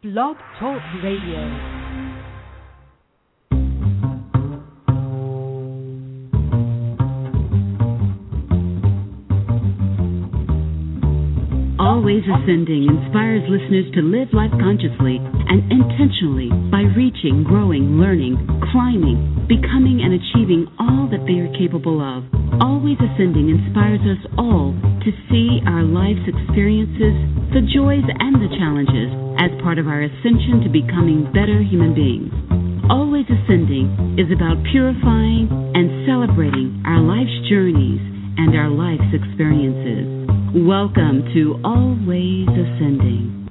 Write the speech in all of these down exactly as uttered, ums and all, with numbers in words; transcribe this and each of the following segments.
Blog Talk Radio. Always Ascending inspires listeners to live life consciously and intentionally by reaching, growing, learning, climbing, becoming, and achieving all that they are capable of. Always Ascending inspires us all to see our life's experiences, the joys and the challenges, as part of our ascension to becoming better human beings. Always Ascending is about purifying and celebrating our life's journeys and our life's experiences. Welcome to Always Ascending.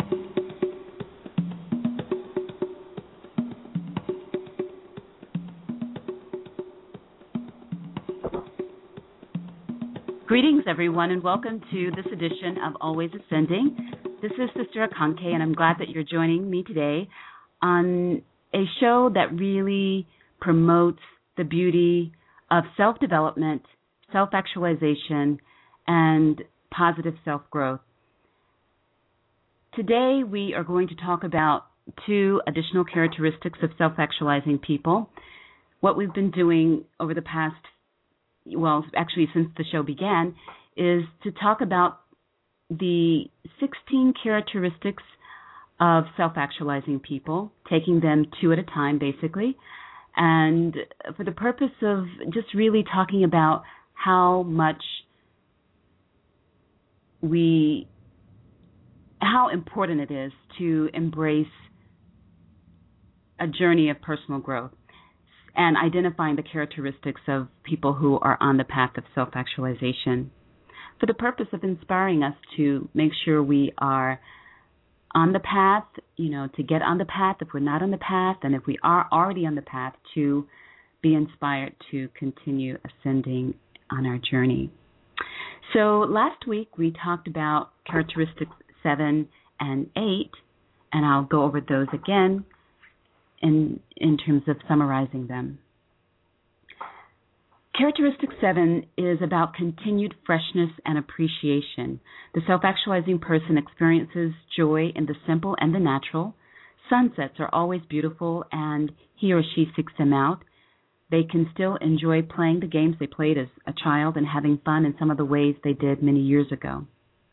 Greetings, everyone, and welcome to this edition of Always Ascending. This is Sister Akanke, and I'm glad that you're joining me today on a show that really promotes the beauty of self-development, self-actualization, and positive self-growth. Today we are going to talk about two additional characteristics of self-actualizing people. What we've been doing over the past, well, actually since the show began, is to talk about the sixteen characteristics of self-actualizing people, taking them two at a time, basically, and for the purpose of just really talking about how much we, how important it is to embrace a journey of personal growth and identifying the characteristics of people who are on the path of self-actualization for the purpose of inspiring us to make sure we are on the path, you know, to get on the path if we're not on the path, and if we are already on the path, to be inspired to continue ascending on our journey. So last week we talked about characteristics seven and eight, and I'll go over those again in in terms of summarizing them. Characteristic seven is about continued freshness and appreciation. The self-actualizing person experiences joy in the simple and the natural. Sunsets are always beautiful, and he or she seeks them out. They can still enjoy playing the games they played as a child and having fun in some of the ways they did many years ago.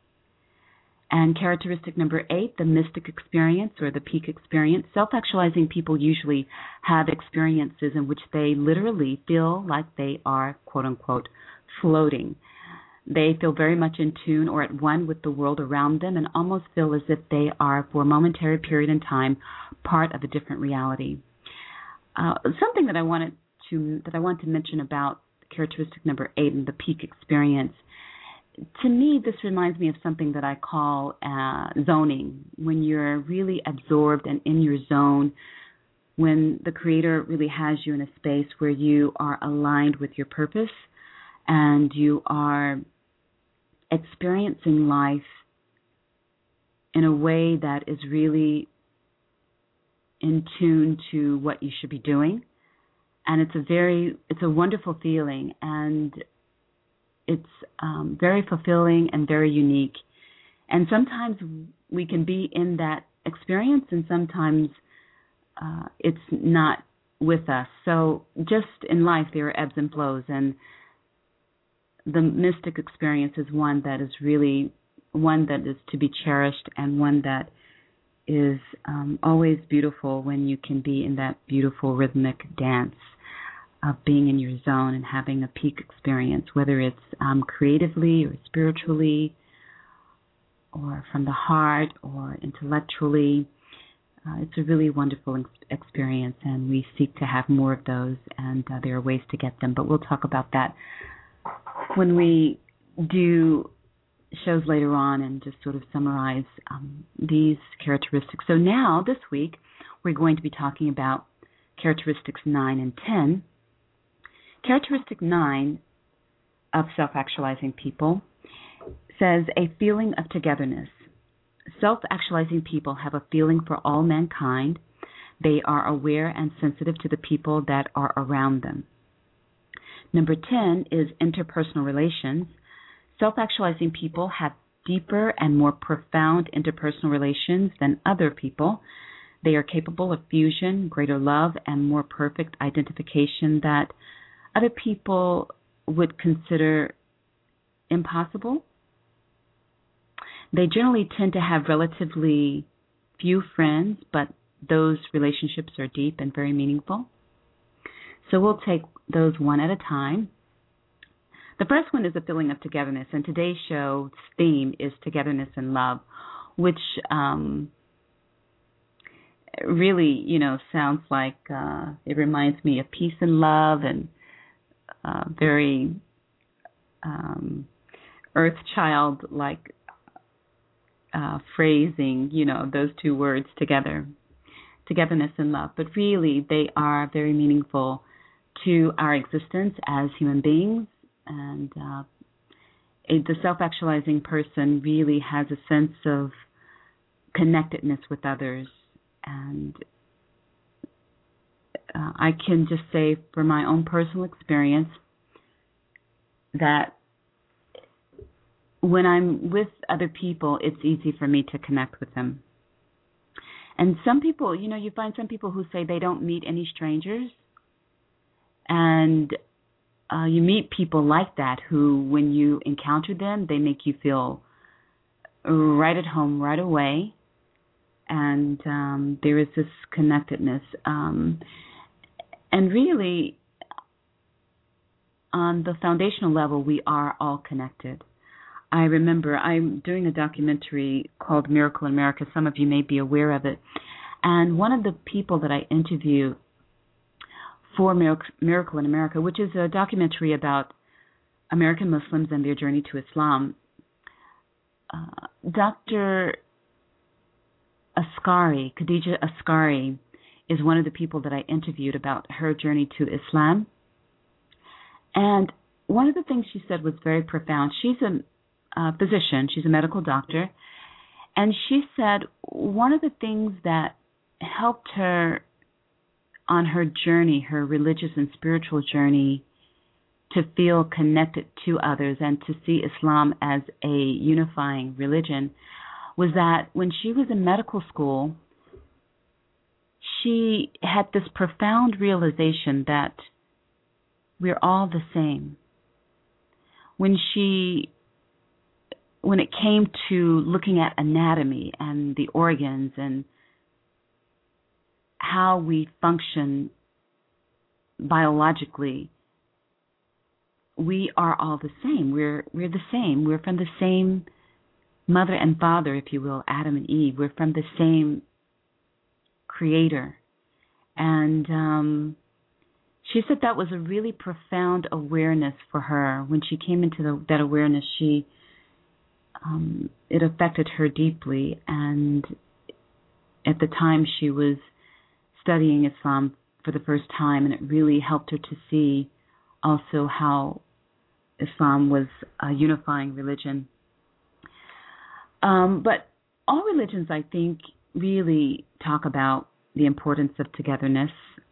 And characteristic number eight, the mystic experience or the peak experience. Self-actualizing people usually have experiences in which they literally feel like they are, quote-unquote, floating. They feel very much in tune or at one with the world around them and almost feel as if they are, for a momentary period in time, part of a different reality. Uh, something that I wanted to, that I want to mention about characteristic number eight and the peak experience. To me, this reminds me of something that I call uh, zoning, when you're really absorbed and in your zone, when the Creator really has you in a space where you are aligned with your purpose and you are experiencing life in a way that is really in tune to what you should be doing. And it's a very, it's a wonderful feeling, and it's um, very fulfilling and very unique. And sometimes we can be in that experience, and sometimes uh, it's not with us. So just in life, there are ebbs and flows, and the mystic experience is one that is really one that is to be cherished, and one that is um, always beautiful when you can be in that beautiful rhythmic dance of being in your zone and having a peak experience, whether it's um, creatively or spiritually or from the heart or intellectually. Uh, it's a really wonderful ex- experience, and we seek to have more of those, and uh, there are ways to get them, but we'll talk about that when we do shows later on and just sort of summarize um, these characteristics. So now, this week, we're going to be talking about characteristics nine and ten. Characteristic nine of self-actualizing people says a feeling of togetherness. Self-actualizing people have a feeling for all mankind. They are aware and sensitive to the people that are around them. Number ten is interpersonal relations. Self-actualizing people have deeper and more profound interpersonal relations than other people. They are capable of fusion, greater love, and more perfect identification that other people would consider impossible. They generally tend to have relatively few friends, but those relationships are deep and very meaningful. So we'll take those one at a time. The first one is a feeling of togetherness, and today's show's theme is togetherness and love, which um, really, you know, sounds like uh, it reminds me of peace and love and uh, very um, earth child-like uh, phrasing, you know, those two words together, togetherness and love. But really, they are very meaningful to our existence as human beings. And uh, a, the self-actualizing person really has a sense of connectedness with others. And uh, I can just say from my own personal experience that when I'm with other people, it's easy for me to connect with them. And some people, you know, you find some people who say they don't meet any strangers. And uh, you meet people like that who, when you encounter them, they make you feel right at home right away. And um, there is this connectedness. Um, and really, on the foundational level, we are all connected. I remember I'm doing a documentary called Miracle in America. Some of you may be aware of it. And one of the people that I interview for Miracle in America, which is a documentary about American Muslims and their journey to Islam, uh, Doctor Asghari, Khadija Asghari, is one of the people that I interviewed about her journey to Islam. And one of the things she said was very profound. She's a uh, physician. She's a medical doctor. And she said one of the things that helped her on her journey, her religious and spiritual journey, to feel connected to others and to see Islam as a unifying religion, was that when she was in medical school, she had this profound realization that we're all the same. When she, when it came to looking at anatomy and the organs and how we function biologically, we are all the same. We're we're the same. We're from the same mother and father, if you will, Adam and Eve. We're from the same creator. And um, she said that was a really profound awareness for her. When she came into the, that awareness, she um, it affected her deeply. And at the time, she was studying Islam for the first time, and it really helped her to see also how Islam was a unifying religion. Um, but all religions, I think, really talk about the importance of togetherness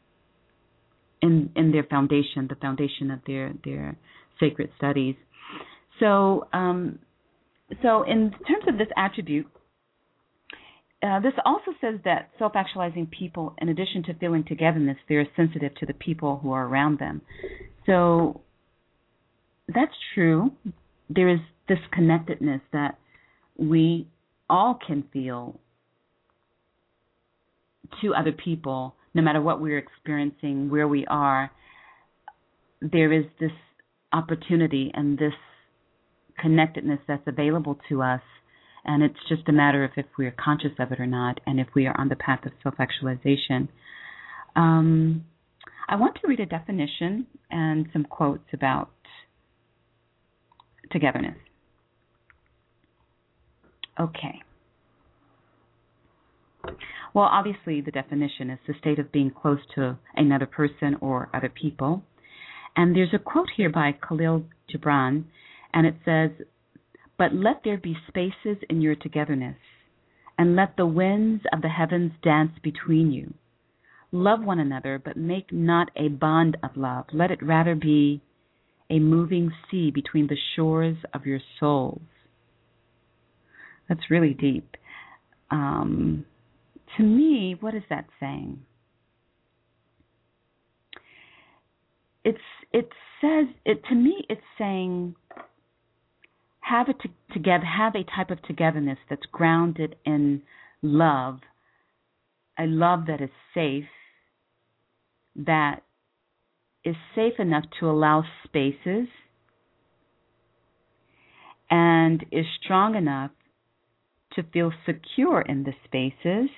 in in their foundation, the foundation of their their sacred studies. So, um, so in terms of this attribute, uh, this also says that self-actualizing people, in addition to feeling togetherness, they're sensitive to the people who are around them. So that's true. There is this connectedness that we all can feel to other people, no matter what we're experiencing, where we are. There is this opportunity and this connectedness that's available to us, and it's just a matter of if we're conscious of it or not, and if we are on the path of self-actualization. Um, I want to read a definition and some quotes about togetherness. Okay. Well, obviously, the definition is the state of being close to another person or other people. And there's a quote here by Khalil Gibran, and it says, "But let there be spaces in your togetherness, and let the winds of the heavens dance between you. Love one another, but make not a bond of love. Let it rather be a moving sea between the shores of your souls." That's really deep. Um, to me, what is that saying? It's it says it to me. It's saying have a t- together, have a type of togetherness that's grounded in love, a love that is safe, that is safe enough to allow spaces, and is strong enough to feel secure in the spaces,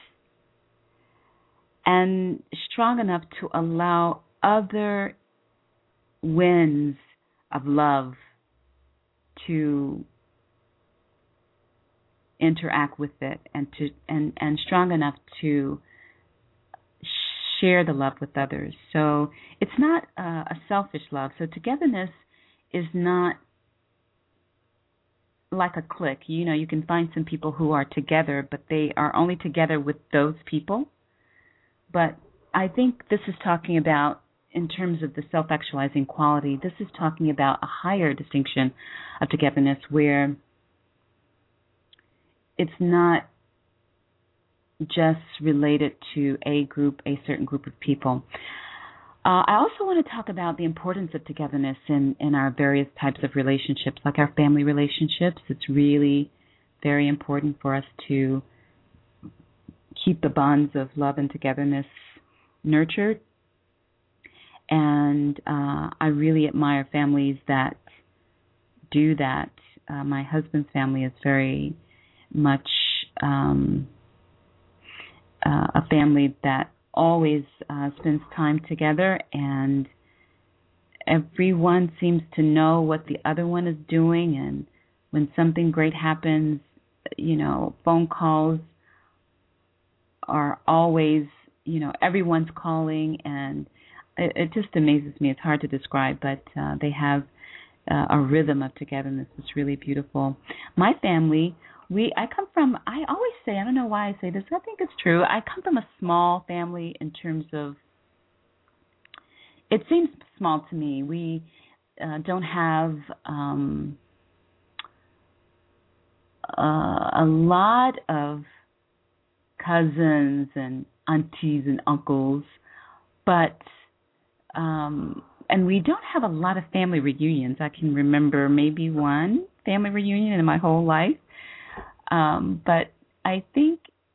and strong enough to allow other winds of love to interact with it, and to and, and strong enough to share the love with others. So it's not uh, a selfish love. So togetherness is not like a clique. You know, you can find some people who are together, but they are only together with those people. But I think this is talking about, in terms of the self-actualizing quality, this is talking about a higher distinction of togetherness where it's not just related to a group, a certain group of people. Uh, I also want to talk about the importance of togetherness in, in our various types of relationships, like our family relationships. It's really very important for us to keep the bonds of love and togetherness nurtured. And uh, I really admire families that do that. Uh, my husband's family is very much um, uh, a family that always uh, spends time together, and everyone seems to know what the other one is doing. And when something great happens, you know, phone calls are always, you know, everyone's calling, and it, it just amazes me. It's hard to describe, but uh, they have uh, a rhythm of togetherness. It's really beautiful. My family, we I come from, I always say, I don't know why I say this, I think it's true. I come from a small family in terms of, it seems small to me. We uh, don't have um, uh, a lot of cousins and aunties and uncles, but um, and we don't have a lot of family reunions. I can remember maybe one family reunion in my whole life, um, but I think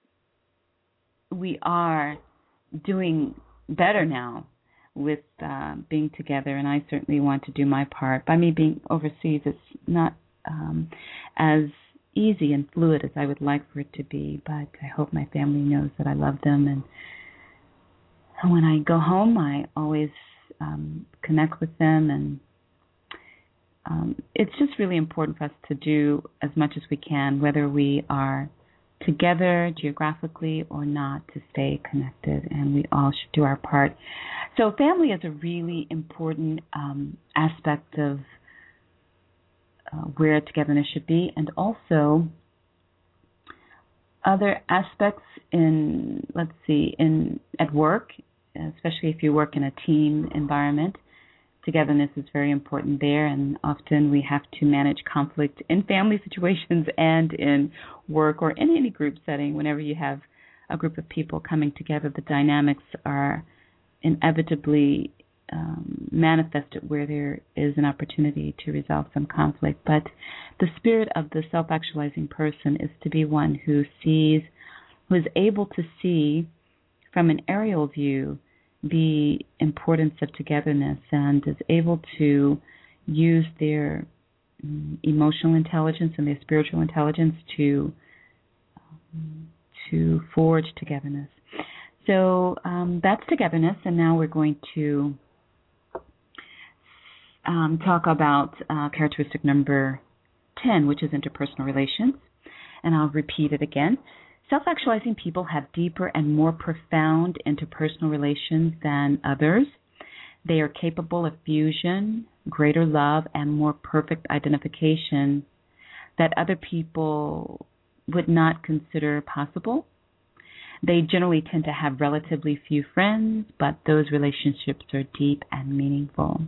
we are doing better now with uh, being together, and I certainly want to do my part. By me being overseas, it's not um, as easy and fluid as I would like for it to be, but I hope my family knows that I love them, and when I go home, I always um, connect with them, and um, it's just really important for us to do as much as we can, whether we are together geographically or not, to stay connected, and we all should do our part. So family is a really important um, aspect of uh, where togetherness should be, and also other aspects in, let's see, in at work, especially if you work in a team environment. Togetherness is very important there, and often we have to manage conflict in family situations and in work or in any group setting. Whenever you have a group of people coming together, the dynamics are inevitably um, manifested where there is an opportunity to resolve some conflict. But the spirit of the self-actualizing person is to be one who sees, who is able to see from an aerial view the importance of togetherness, and is able to use their um, emotional intelligence and their spiritual intelligence to um, to forge togetherness. So um, that's togetherness, and now we're going to um, talk about uh, characteristic number ten, which is interpersonal relations, and I'll repeat it again. Self-actualizing people have deeper and more profound interpersonal relations than others. They are capable of fusion, greater love, and more perfect identification that other people would not consider possible. They generally tend to have relatively few friends, but those relationships are deep and meaningful.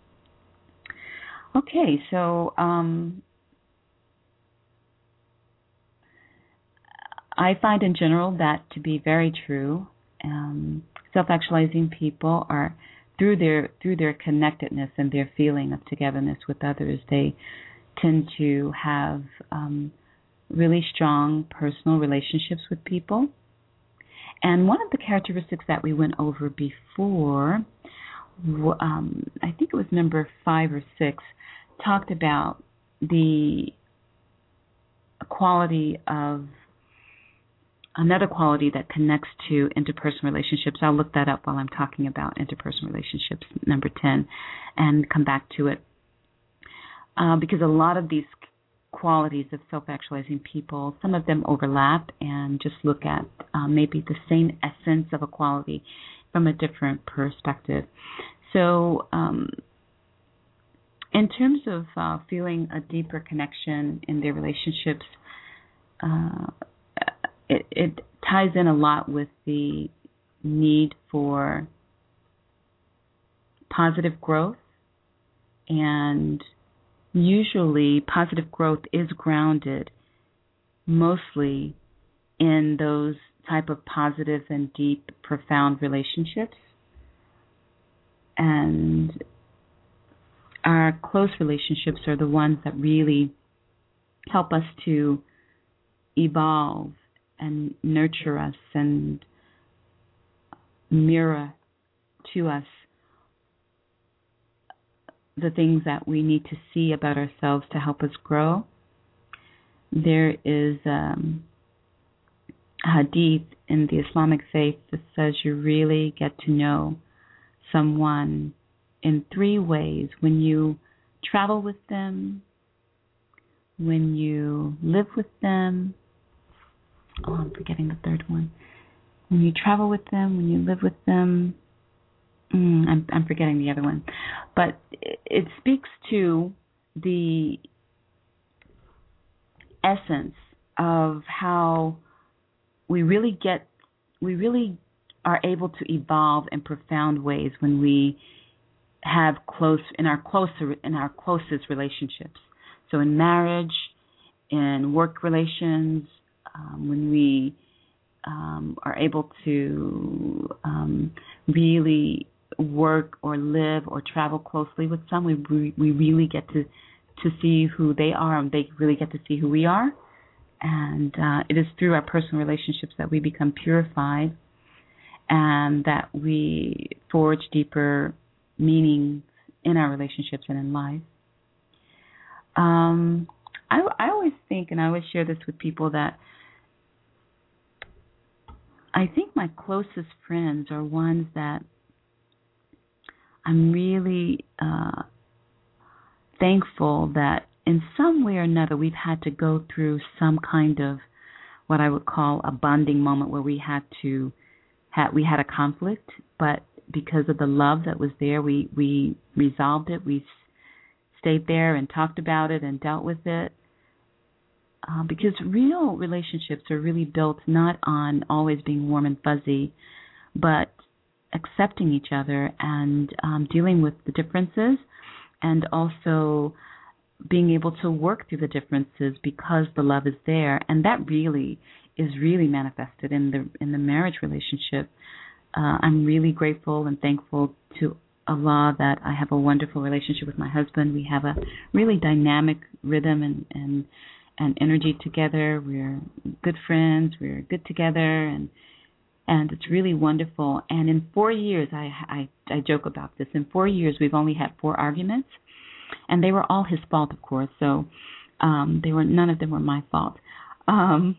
Okay, so um, I find in general that to be very true. Um, self-actualizing people are through their through their connectedness and their feeling of togetherness with others, they tend to have um, really strong personal relationships with people. And one of the characteristics that we went over before, um, I think it was number five or six, talked about the quality of another quality that connects to interpersonal relationships. I'll look that up while I'm talking about interpersonal relationships, number ten, and come back to it. Uh, because a lot of these qualities of self-actualizing people, some of them overlap, and just look at uh, maybe the same essence of a quality from a different perspective. So um, in terms of uh, feeling a deeper connection in their relationships, uh, it, it ties in a lot with the need for positive growth, and usually positive growth is grounded mostly in those type of positive and deep, profound relationships. And our close relationships are the ones that really help us to evolve and nurture us and mirror to us the things that we need to see about ourselves to help us grow. There is um, a hadith in the Islamic faith that says you really get to know someone in three ways: when you travel with them, when you live with them, oh, I'm forgetting the third one. When you travel with them, when you live with them, mm, I'm, I'm forgetting the other one. But it, it speaks to the essence of how we really get, we really are able to evolve in profound ways when we have close, in our closer, in our closest relationships. So in marriage, in work relations, um, when we um, are able to um, really work or live or travel closely with someone, we we really get to to see who they are, and they really get to see who we are. And uh, it is through our personal relationships that we become purified, and that we forge deeper meanings in our relationships and in life. Um, I, I always think, and I always share this with people, that I think my closest friends are ones that I'm really uh, thankful that in some way or another we've had to go through some kind of what I would call a bonding moment where we had to had we had a conflict, but because of the love that was there, we we resolved it. We stayed there and talked about it and dealt with it. Uh, because real relationships are really built not on always being warm and fuzzy, but accepting each other and um, dealing with the differences, and also being able to work through the differences because the love is there. And that really is really manifested in the in the marriage relationship. Uh, I'm really grateful and thankful to Allah that I have a wonderful relationship with my husband. We have a really dynamic rhythm and and and energy together. We're good friends. We're good together, and and it's really wonderful. And in four years, I, I I joke about this. In four years, we've only had four arguments, and they were all his fault, of course. So um, they were none of them were my fault. Um,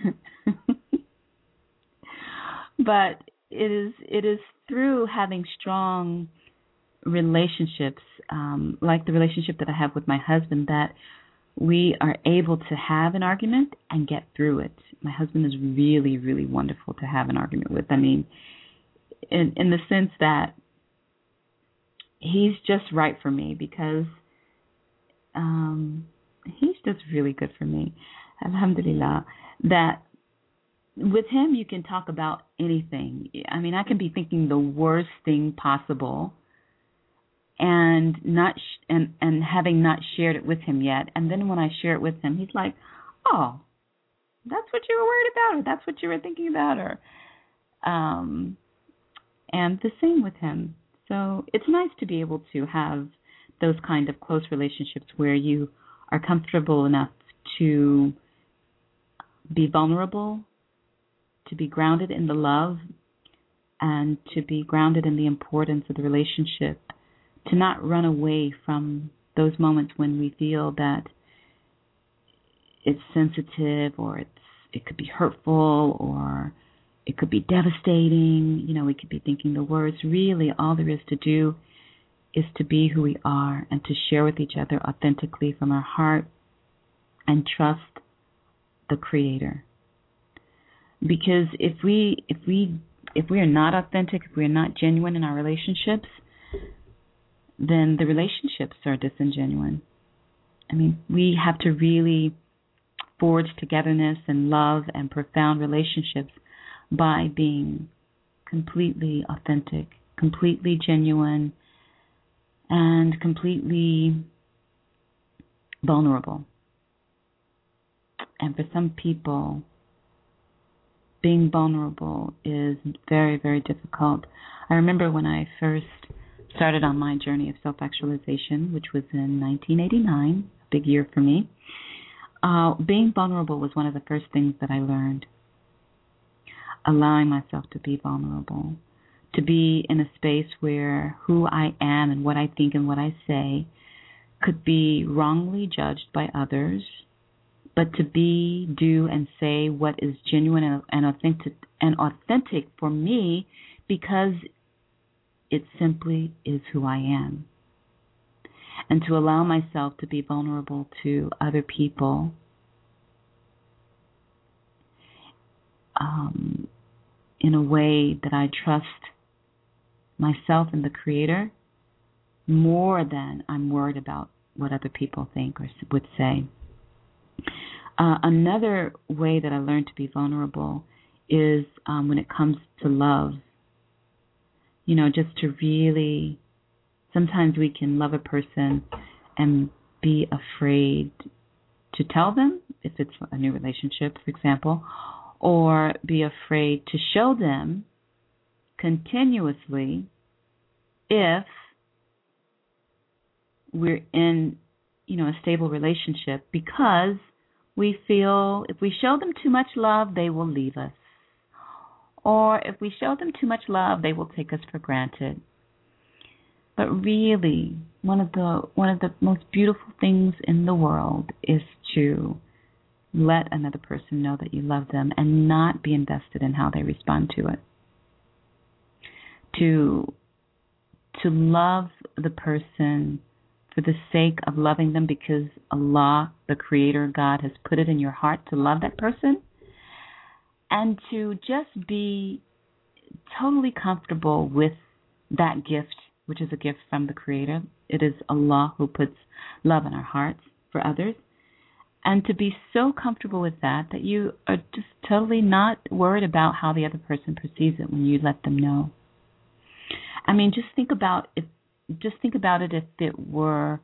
but it is it is through having strong relationships, um, like the relationship that I have with my husband, that we are able to have an argument and get through it. My husband is really, really wonderful to have an argument with. I mean, in, in the sense that he's just right for me, because um, he's just really good for me. Alhamdulillah. That with him you can talk about anything. I mean, I can be thinking the worst thing possible, and not sh- and and having not shared it with him yet, and then when I share it with him, he's like, "Oh, that's what you were worried about, or that's what you were thinking about, or um, and the same with him. So it's nice to be able to have those kind of close relationships where you are comfortable enough to be vulnerable, to be grounded in the love, and to be grounded in the importance of the relationship, to not run away from those moments when we feel that it's sensitive, or it's it could be hurtful, or it could be devastating. You know, we could be thinking the words. Really, all there is to do is to be who we are and to share with each other authentically from our heart and trust the Creator. Because if we if we if we are not authentic, if we are not genuine in our relationships, then the relationships are disingenuine. I mean, we have to really forge togetherness and love and profound relationships by being completely authentic, completely genuine, and completely vulnerable. And for some people, being vulnerable is very, very difficult. I remember when I first started on my journey of self-actualization, which was in nineteen eighty-nine, a big year for me. Uh, being vulnerable was one of the first things that I learned. Allowing myself to be vulnerable, to be in a space where who I am and what I think and what I say could be wrongly judged by others, but to be, do, and say what is genuine and, and authentic and authentic for me, because it simply is who I am. And to allow myself to be vulnerable to other people um, in a way that I trust myself and the Creator more than I'm worried about what other people think or would say. Uh, another way that I learned to be vulnerable is um, when it comes to love. You know, just to really, sometimes we can love a person and be afraid to tell them, if it's a new relationship, for example, or be afraid to show them continuously if we're in, you know, a stable relationship, because we feel if we show them too much love, they will leave us. Or if we show them too much love, they will take us for granted. But really, one of the one of the most beautiful things in the world is to let another person know that you love them and not be invested in how they respond to it. To to love the person for the sake of loving them, because Allah, the Creator, God, has put it in your heart to love that person, and to just be totally comfortable with that gift, which is a gift from the Creator. It is Allah who puts love in our hearts for others, and to be so comfortable with that that you are just totally not worried about how the other person perceives it when you let them know. I mean, just think about if just think about it if it were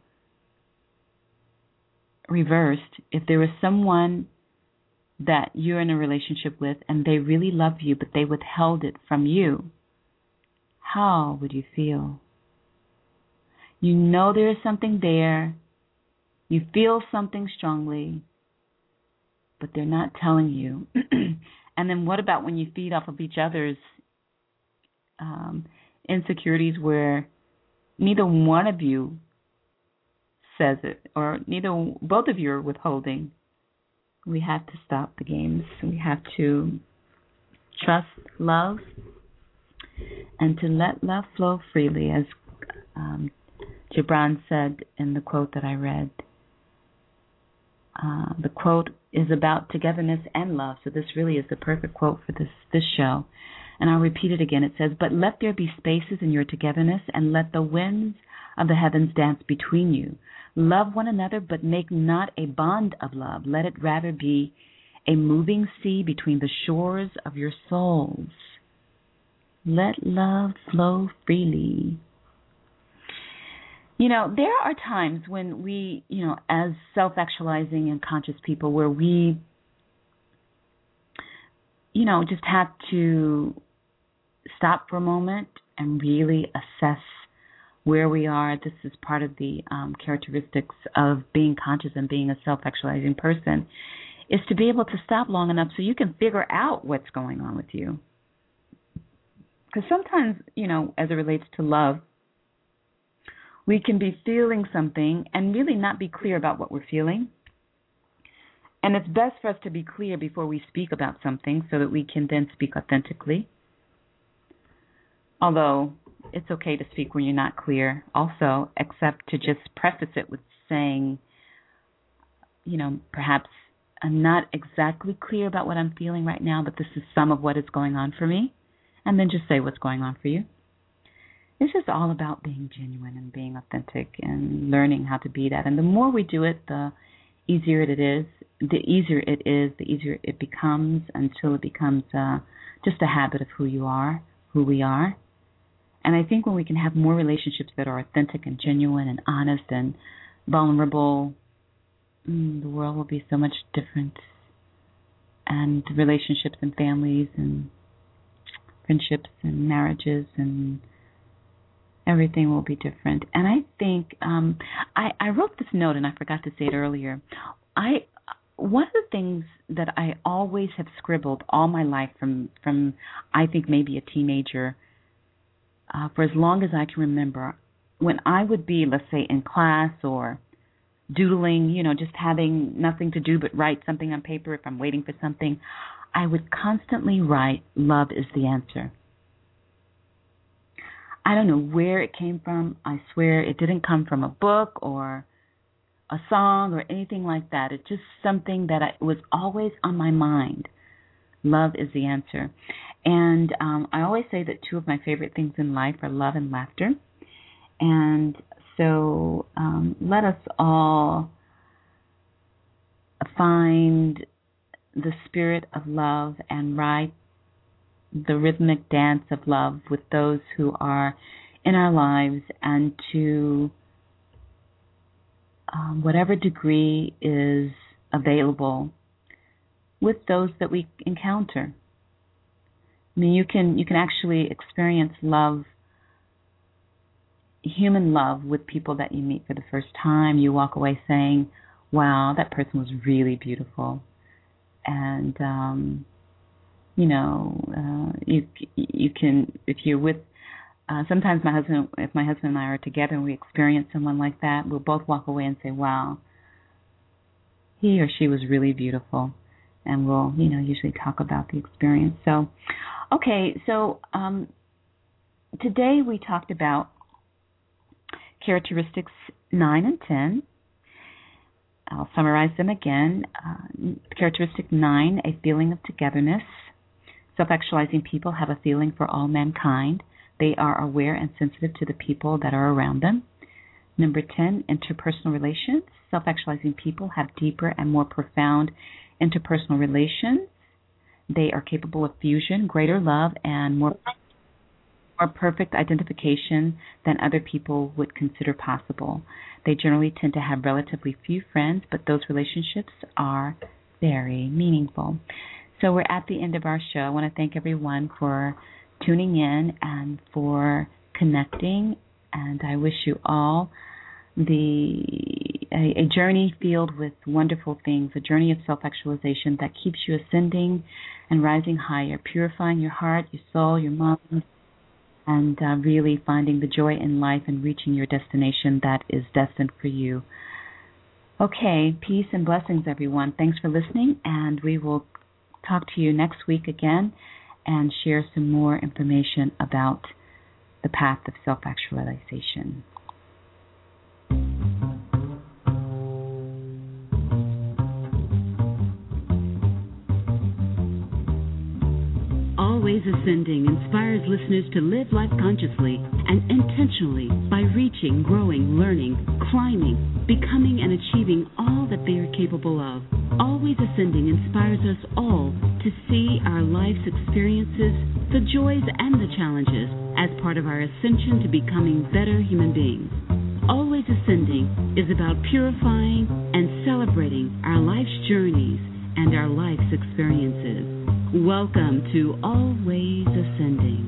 reversed. If there was someone that you're in a relationship with and they really love you, but they withheld it from you, how would you feel? You know there is something there. You feel something strongly, but they're not telling you. And then what about when you feed off of each other's um, insecurities, where neither one of you says it, or neither both of you are withholding? We have to stop the games. We have to trust love and to let love flow freely, as um, Gibran said in the quote that I read. Uh, the quote is about togetherness and love, so this really is the perfect quote for this, this show. And I'll repeat it again. It says, "But let there be spaces in your togetherness, and let the winds of the heavens dance between you. Love one another, but make not a bond of love. Let it rather be a moving sea between the shores of your souls. Let love flow freely." You know, there are times when we, you know, as self-actualizing and conscious people, where we you know, just have to stop for a moment and really assess where we are. This is part of the um, characteristics of being conscious and being a self-actualizing person, is to be able to stop long enough so you can figure out what's going on with you. Because sometimes, you know, as it relates to love, we can be feeling something and really not be clear about what we're feeling. And it's best for us to be clear before we speak about something so that we can then speak authentically. Although it's okay to speak when you're not clear also, except to just preface it with saying, you know, perhaps I'm not exactly clear about what I'm feeling right now, but this is some of what is going on for me. And then just say what's going on for you. It's just all about being genuine and being authentic and learning how to be that. And the more we do it, the easier it is. The easier it is, the easier it becomes, until it becomes uh, just a habit of who you are, who we are. And I think when we can have more relationships that are authentic and genuine and honest and vulnerable, mm, the world will be so much different. And relationships and families and friendships and marriages and everything will be different. And I think um, I, I wrote this note, and I forgot to say it earlier. I one of the things that I always have scribbled all my life from, from I think maybe a teenager, uh, for as long as I can remember, when I would be, let's say, in class or doodling, you know, just having nothing to do but write something on paper if I'm waiting for something, I would constantly write, "Love is the answer." I don't know where it came from. I swear it didn't come from a book or a song or anything like that. It's just something that I, was always on my mind. Love is the answer. And um, I always say that two of my favorite things in life are love and laughter. And so um, let us all find the spirit of love and ride the rhythmic dance of love with those who are in our lives, and to um, whatever degree is available with those that we encounter. I mean, you can you can actually experience love, human love, with people that you meet for the first time. You walk away saying, "Wow, that person was really beautiful," and um, you know, uh, you you can, if you're with, uh, sometimes my husband, if my husband and I are together and we experience someone like that, we'll both walk away and say, "Wow, he or she was really beautiful," and we'll, you know, usually talk about the experience. So, okay, so um, today we talked about characteristics nine and ten. I'll summarize them again. Uh, characteristic nine, a feeling of togetherness. Self-actualizing people have a feeling for all mankind. They are aware and sensitive to the people that are around them. Number ten, interpersonal relations. Self-actualizing people have deeper and more profound interpersonal relations. They are capable of fusion, greater love, and more, more perfect identification than other people would consider possible. They generally tend to have relatively few friends, but those relationships are very meaningful. So we're at the end of our show. I want to thank everyone for tuning in and for connecting, and I wish you all the a, a journey filled with wonderful things, a journey of self-actualization that keeps you ascending and rising higher, purifying your heart, your soul, your mind, and uh, really finding the joy in life and reaching your destination that is destined for you. Okay, peace and blessings, everyone. Thanks for listening, and we will talk to you next week again and share some more information about the path of self-actualization. Always Ascending inspires listeners to live life consciously and intentionally by reaching, growing, learning, climbing, becoming, and achieving all that they are capable of. Always Ascending inspires us all to see our life's experiences, the joys and the challenges, as part of our ascension to becoming better human beings. Always Ascending is about purifying and celebrating our life's journeys and our life's experiences. Welcome to Always Ascending.